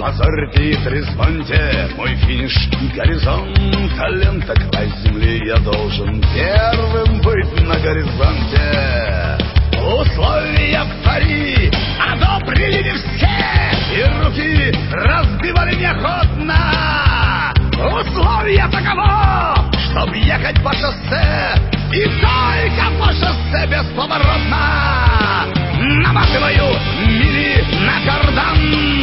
зорьке и трезвонте мой финиш горизонт. Лента край земли, я должен первым быть на горизонте. Условия в пари одобрили не все, и руки разбивали неохотно. Условия таково, чтоб ехать по шоссе, и только по шоссе бесповоротно. Наматываю мили на кардан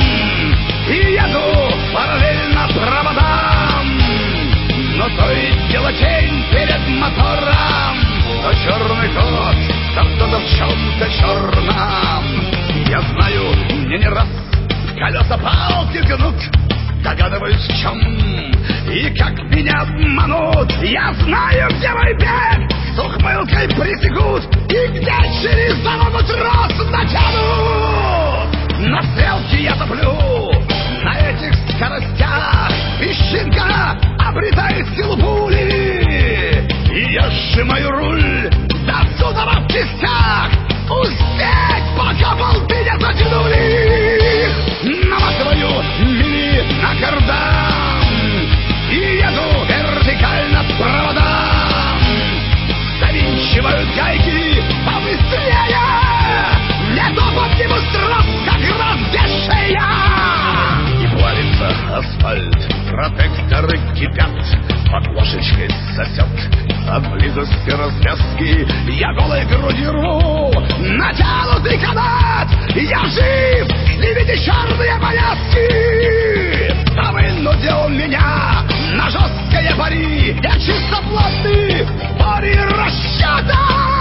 и еду параллельно проводам. Но то и дело тень перед мотором, то черный кот, то кто-то в чем-то черном. Я знаю, мне не раз колеса палки гнут, догадываюсь в чем и как меня обманут. Я знаю, где мой бег с ухмылкой присекут, и где через дорогу трос натянут. На стрелке я топлю на этих скоростях, песчинка обретает силу пули, и я сжимаю руль до судора в кистях. Успеть, пока болты не затянули. Наматываю мили на кардан и еду вертикально по проводам. Завинчивают гайки побыстрее, не то подниму трос, как раз где шея. И плавится асфальт, протекторы кипят, под ложечкой сосет от близости развязки. Я голой грудью рву натянутый канат, я жив, не видя черные повязки. Да вынудил меня на жесткое пари, я чистоплотный пари расчета.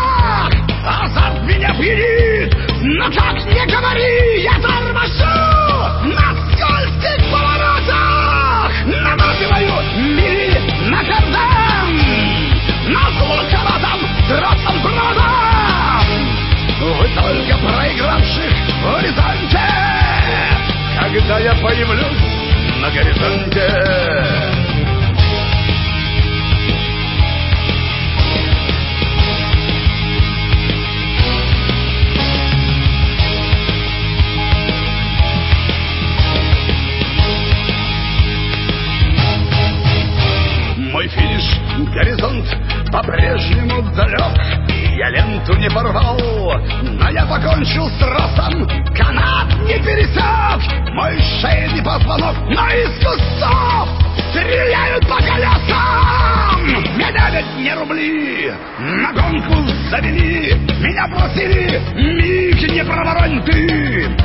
Азарт меня пьянит, но как не говори, я торможу на скользких поворотах. Наматываю мили на кардан, на злоковатом тросом проводам. Вы только проигравших в горизонте, когда я появлюсь на горизонте. Мой финиш, горизонт по-прежнему далек. Я ленту не порвал, но я покончил с тросом, канат не пересек. Мой шейный позвонок, но из кустов стреляют по колесам. Меня ведь не рубли на гонку завели, меня просили, миг не проворонь ты.